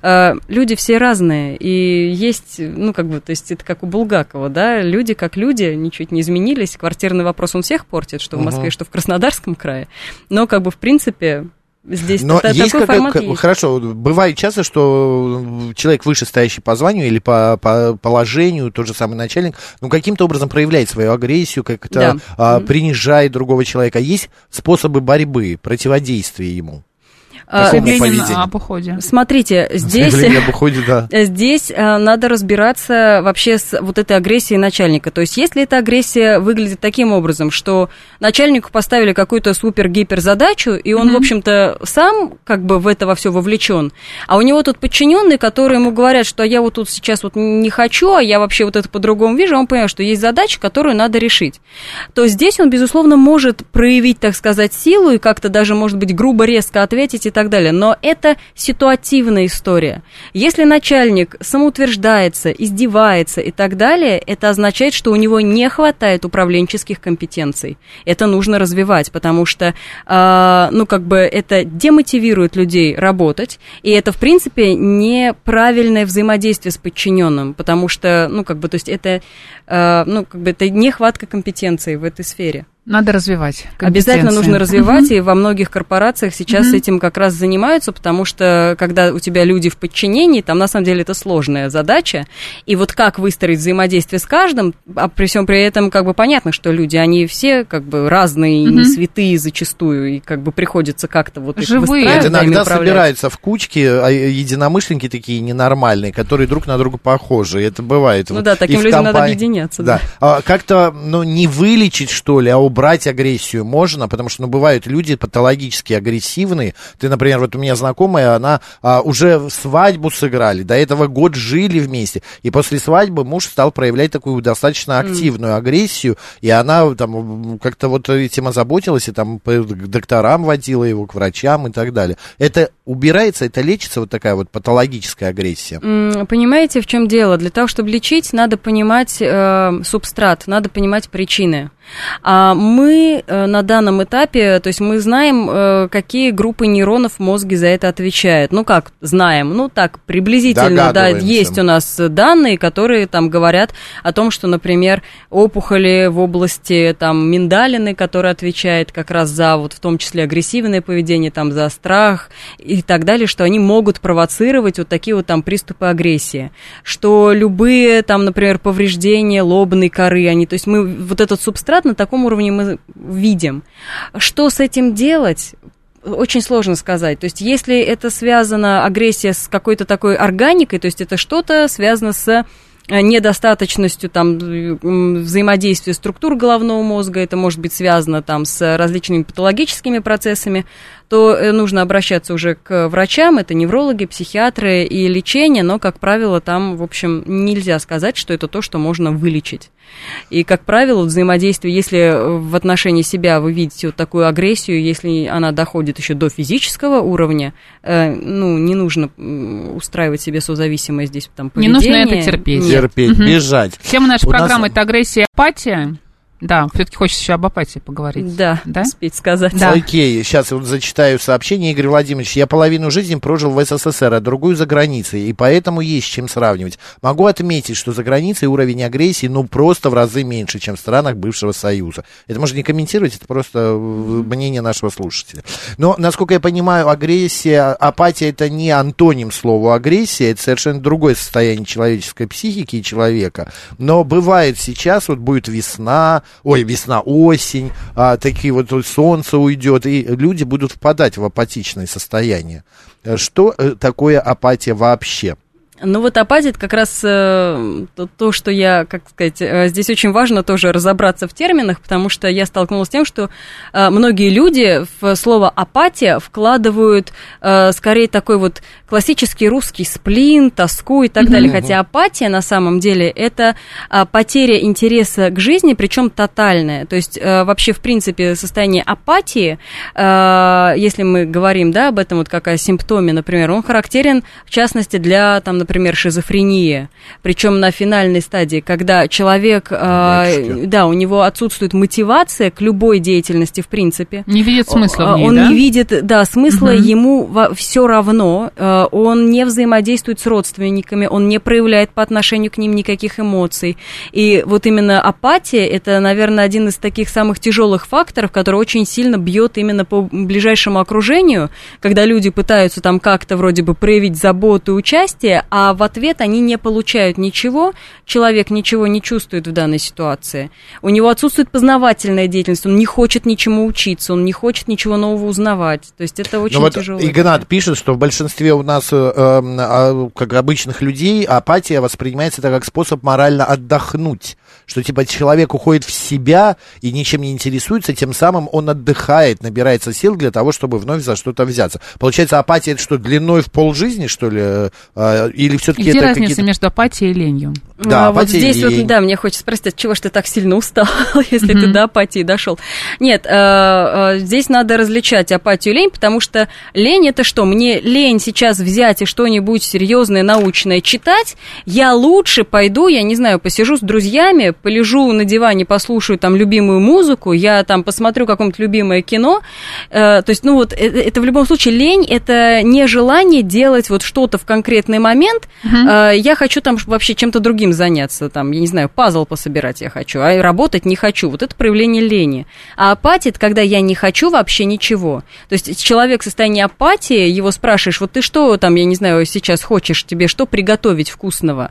Люди все разные, и есть, ну, как бы, то есть это как у Булгакова, да, люди как люди, ничуть не изменились, квартирный вопрос он всех портит, что в Москве, uh-huh. что в Краснодарском крае, но как бы в принципе... Здесь Но такой есть формат как, есть. Хорошо, бывает часто, что человек вышестоящий по званию или по, по положению, тот же самый начальник, ну, каким-то образом проявляет свою агрессию, как-то да. а, mm-hmm. принижает другого человека. Есть способы борьбы, противодействия ему? Заявление об уходе. Смотрите, здесь, об уходе, да. здесь а, надо разбираться вообще с вот этой агрессией начальника. То есть, если эта агрессия выглядит таким образом, что начальнику поставили какую-то супер-гипер задачу, и он, mm-hmm. в общем-то, сам как бы в это во все вовлечен, а у него тут подчиненные, которые ему говорят, что я вот тут сейчас вот не хочу, а я вообще вот это по-другому вижу, он понимает, что есть задача, которую надо решить. То здесь он, безусловно, может проявить, так сказать, силу и как-то даже, может быть, грубо, резко ответить и так далее, но это ситуативная история. Если начальник самоутверждается, издевается и так далее, это означает, что у него не хватает управленческих компетенций. Это нужно развивать, потому что, э, ну, как бы это демотивирует людей работать, и это, в принципе, неправильное взаимодействие с подчиненным, потому что, ну, как бы, то есть это, э, ну, как бы это нехватка компетенций в этой сфере. Надо развивать. Обязательно нужно развивать, uh-huh. и во многих корпорациях сейчас uh-huh. этим как раз занимаются, потому что когда у тебя люди в подчинении, там на самом деле это сложная задача, и вот как выстроить взаимодействие с каждым, а при всем при этом как бы понятно, что люди, они все как бы разные, uh-huh. не святые зачастую, и как бы приходится как-то вот их живые. выстраивать. Иногда собираются в кучки единомышленники такие ненормальные, которые друг на друга похожи, это бывает. Ну вот да, таким людям компании... надо объединяться. Да. Да. А, как-то, ну, не вылечить, что ли, а убрать агрессию можно, потому что, ну, бывают люди патологически агрессивные. Ты, например, вот у меня знакомая, она а, уже свадьбу сыграли, до этого год жили вместе, и после свадьбы муж стал проявлять такую достаточно активную mm. агрессию, и она там как-то вот этим озаботилась, и там к докторам водила его, к врачам и так далее. Это убирается, это лечится, вот такая вот патологическая агрессия? Mm, понимаете, в чем дело? Для того, чтобы лечить, надо понимать э, субстрат, надо понимать причины. А мы э, на данном этапе, то есть мы знаем, э, какие группы нейронов в мозге за это отвечают. Ну как, знаем, ну так, приблизительно, да, есть у нас данные, которые там говорят о том, что, например, опухоли в области там миндалины, которая отвечает как раз за, вот в том числе, агрессивное поведение, там, за страх и так далее, что они могут провоцировать вот такие вот там приступы агрессии. Что любые там, например, повреждения лобной коры, они, то есть мы вот этот субстрат на таком уровне мы видим. Что с этим делать? Очень сложно сказать. То есть, если это связано, агрессия с какой-то такой органикой, то есть это что-то связано с недостаточностью там, взаимодействия структур головного мозга, это может быть связано там, с различными патологическими процессами, то нужно обращаться уже к врачам, это неврологи, психиатры и лечение, но, как правило, там, в общем, нельзя сказать, что это то, что можно вылечить. И, как правило, взаимодействие, если в отношении себя вы видите вот такую агрессию, если она доходит еще до физического уровня, э, ну, не нужно устраивать себе созависимое здесь там поведение. Не нужно это терпеть. Терпеть, угу. бежать. Тема нашей У программы нас... – это агрессия и апатия. Да, все-таки хочется еще об апатии поговорить. Да, да? успеть сказать. Да. Окей, сейчас вот зачитаю сообщение. Игорь Владимирович, я половину жизни прожил в СССР, а другую за границей, и поэтому есть с чем сравнивать. Могу отметить, что за границей уровень агрессии, ну, просто в разы меньше, чем в странах бывшего Союза. Это можно не комментировать, это просто мнение нашего слушателя. Но, насколько я понимаю, агрессия, апатия — это не антоним слову агрессия, это совершенно другое состояние человеческой психики и человека. Но бывает сейчас, вот будет весна, ой, весна, осень, а, такие вот солнце уйдет, и люди будут впадать в апатичное состояние. Что такое апатия вообще? Ну вот апатия, это как раз э, то, то, что я, как сказать, э, здесь очень важно тоже разобраться в терминах, потому что я столкнулась с тем, что э, многие люди в слово апатия вкладывают э, скорее такой вот классический русский сплин, тоску и так далее, хотя апатия на самом деле это э, потеря интереса к жизни, причем тотальная, то есть э, вообще в принципе состояние апатии, э, если мы говорим, да, об этом вот как о симптоме, например, он характерен в частности для, там, например, например, шизофрения, причем на финальной стадии, когда человек, э, да, у него отсутствует мотивация к любой деятельности в принципе. Не видит смысла в ней, он да? не видит, да, смысла, угу. ему все равно, э, он не взаимодействует с родственниками, он не проявляет по отношению к ним никаких эмоций. И вот именно апатия, это, наверное, один из таких самых тяжелых факторов, который очень сильно бьет именно по ближайшему окружению, когда люди пытаются там как-то вроде бы проявить заботу и участие, а а в ответ они не получают ничего, человек ничего не чувствует в данной ситуации. У него отсутствует познавательная деятельность, он не хочет ничему учиться, он не хочет ничего нового узнавать. То есть это очень вот тяжело. Игнат пишет, что в большинстве у нас, э, э, как обычных людей, апатия воспринимается это как способ морально отдохнуть. Что типа человек уходит в себя и ничем не интересуется, тем самым он отдыхает, набирается сил для того, чтобы вновь за что-то взяться. Получается, апатия это что, длиной в полжизни, что ли? Э, или все-таки Где это разница какие-то... между апатией и ленью? Да, а вот здесь вот, да, мне хочется спросить, от чего ж ты так сильно устал, если mm-hmm. ты до апатии дошел? Нет, э, э, здесь надо различать апатию и лень, потому что лень это что? Мне лень сейчас взять и что-нибудь серьезное, научное читать, я лучше пойду, я не знаю, посижу с друзьями, полежу на диване, послушаю там любимую музыку, я там посмотрю какое-нибудь любимое кино, э, то есть, ну вот, это, это в любом случае лень, это не желание делать вот что-то в конкретный момент, mm-hmm. э, я хочу там вообще чем-то другим заняться, там, я не знаю, пазл пособирать я хочу, а работать не хочу. Вот это проявление лени. А апатия, это когда я не хочу вообще ничего. То есть человек в состоянии апатии, его спрашиваешь, вот ты что там, я не знаю, сейчас хочешь, тебе что приготовить вкусного?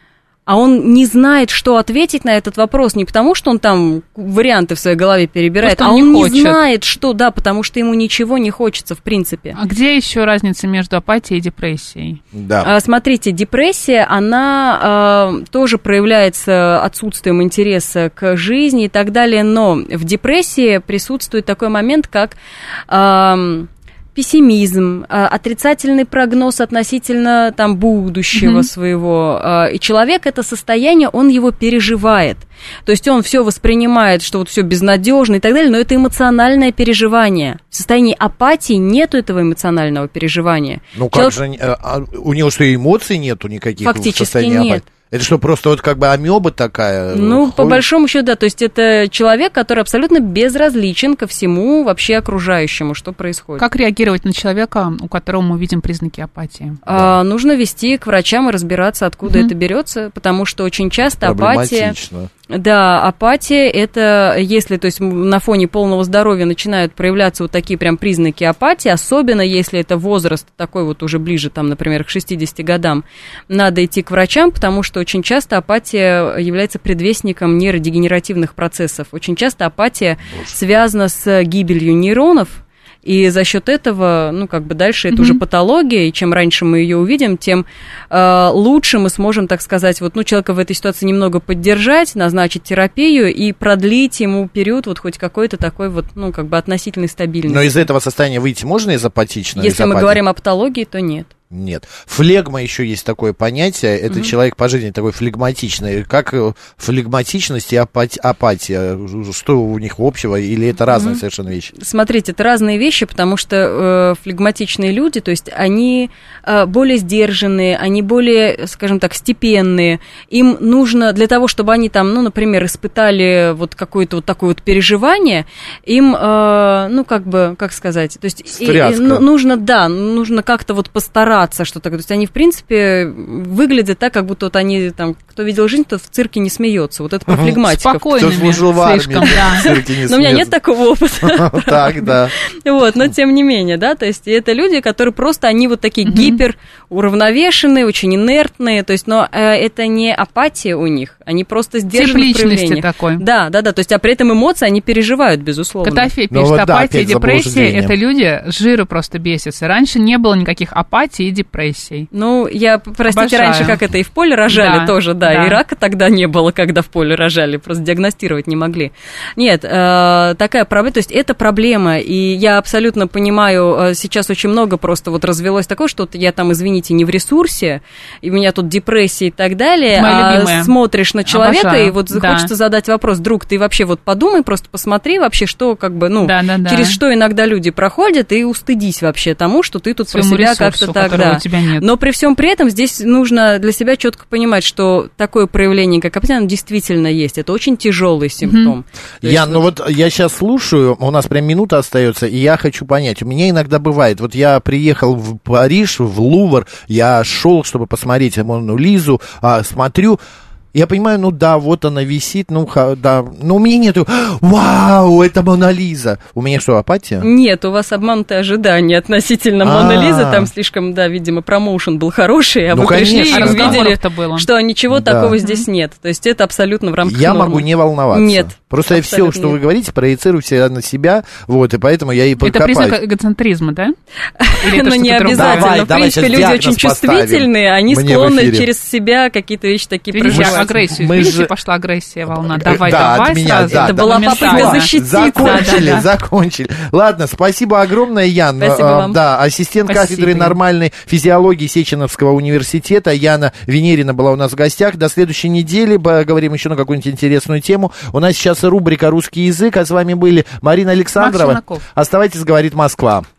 А он не знает, что ответить на этот вопрос, не потому, что он там варианты в своей голове перебирает, он а не он хочет. не знает, что, да, потому что ему ничего не хочется, в принципе. А где еще разница между апатией и депрессией? Да. А, смотрите, депрессия, она а, тоже проявляется отсутствием интереса к жизни и так далее, но в депрессии присутствует такой момент, как... А, пессимизм, отрицательный прогноз относительно там, будущего mm-hmm. своего. И человек это состояние, он его переживает. То есть он все воспринимает, что вот все безнадежно и так далее, но это эмоциональное переживание. В состоянии апатии нету этого эмоционального переживания. Ну Человек... как же, а, у него что, эмоций нету никаких? Фактически в состоянии нет. апатии? Это что, просто вот как бы амеба такая? Ну, ходит? по большому счету, да, то есть это человек, который абсолютно безразличен ко всему вообще окружающему, что происходит. Как реагировать на человека, у которого мы видим признаки апатии? А, нужно вести к врачам и разбираться, откуда mm-hmm. это берется, потому что очень часто апатия... Да, апатия, это если, то есть на фоне полного здоровья начинают проявляться вот такие прям признаки апатии, особенно если это возраст такой вот уже ближе, там, например, к шестидесяти годам, надо идти к врачам, потому что очень часто апатия является предвестником нейродегенеративных процессов. Очень часто апатия Боже. связана с гибелью нейронов, и за счет этого, ну, как бы дальше это mm-hmm. уже патология, и чем раньше мы ее увидим, тем э, лучше мы сможем, так сказать, вот, ну, человека в этой ситуации немного поддержать, назначить терапию и продлить ему период вот хоть какой-то такой вот, ну, как бы относительной стабильности. Но из этого состояния выйти можно из апатичного? Если мы говорим о патологии, то нет. Нет. Флегма еще есть такое понятие. Это mm-hmm. человек по жизни такой флегматичный. Как флегматичность и апати- апатия? Что у них общего? Или это разные mm-hmm. совершенно вещи? Смотрите, это разные вещи, потому что э, флегматичные люди, то есть они э, более сдержанные, они более, скажем так, степенные. Им нужно для того, чтобы они там, ну, например, испытали вот какое-то вот такое вот переживание, им, э, ну, как бы, как сказать, то есть и, и, ну, нужно, да, нужно как-то вот постараться что-то. То есть они, в принципе, выглядят так, как будто вот они там кто видел жизнь, тот в цирке не смеется. Вот это про флегматиков. Спокойными слишком, да. Но у меня нет такого опыта. Так, да. Вот, но тем не менее, да, то есть это люди, которые просто, они вот такие гипер уравновешенные, очень инертные, то есть, но это не апатия у них, они просто сдержаны в проявлениях. Такой. Да, да, да, то есть, а при этом эмоции они переживают, безусловно. Котофей пишет, вот, апатия и да, депрессия, это люди с жиру просто бесятся. Раньше не было никаких апатий и депрессий. Ну, я, простите, Обожаю. Раньше как это и в поле рожали да, тоже, да, да, и рака тогда не было, когда в поле рожали, просто диагностировать не могли. Нет, э, такая проблема, то есть это проблема, и я абсолютно понимаю, сейчас очень много просто вот развелось такое, что я там, извините, не в ресурсе, и у меня тут депрессия и так далее, моя а любимая. Смотришь на человека, Обожаю. И вот да. хочется задать вопрос, друг, ты вообще вот подумай, просто посмотри вообще, что как бы, ну, да, да, да. через что иногда люди проходят, и устыдись вообще тому, что ты тут своему про себя ресурсу, как-то так, да. У тебя нет. Но при всем при этом здесь нужно для себя четко понимать, что такое проявление, как апатия, оно действительно есть. Это очень тяжелый симптом. Mm-hmm. Я, ну вот я сейчас слушаю, у нас прям минута остается, и я хочу понять. У меня иногда бывает, вот я приехал в Париж, в Лувр, я шел, чтобы посмотреть Мону Лизу, а, смотрю. Я понимаю, ну да, вот она висит, ну да, но у меня нету, вау, это Мона Лиза. У меня что, апатия? Нет, у вас обманутые ожидания относительно Моны Лизы, там слишком, да, видимо, промоушен был хороший, а вы пришли и увидели, что ничего такого здесь нет. То есть это абсолютно в рамках Я нормы. могу не волноваться. Нет. Просто я все, что вы говорите, проецирую всегда на себя, вот, и поэтому я и покопаюсь. Это признак эгоцентризма, да? Ну, не обязательно. В принципе, люди очень чувствительные, они склонны через себя какие-то вещи такие проживать. Агрессию, мы видите, же... пошла агрессия, волна, давай, да, давай от меня, сразу. да, это да, была попытка защититься. Закончили, да, да. закончили. Ладно, спасибо огромное, Ян. Спасибо вам. Да, ассистент Спасибо, кафедры Ян. нормальной физиологии Сеченовского университета Яна Венерина была у нас в гостях. До следующей недели поговорим еще на какую-нибудь интересную тему. У нас сейчас рубрика «Русский язык», а с вами были Марина Александрова. Оставайтесь, говорит Москва.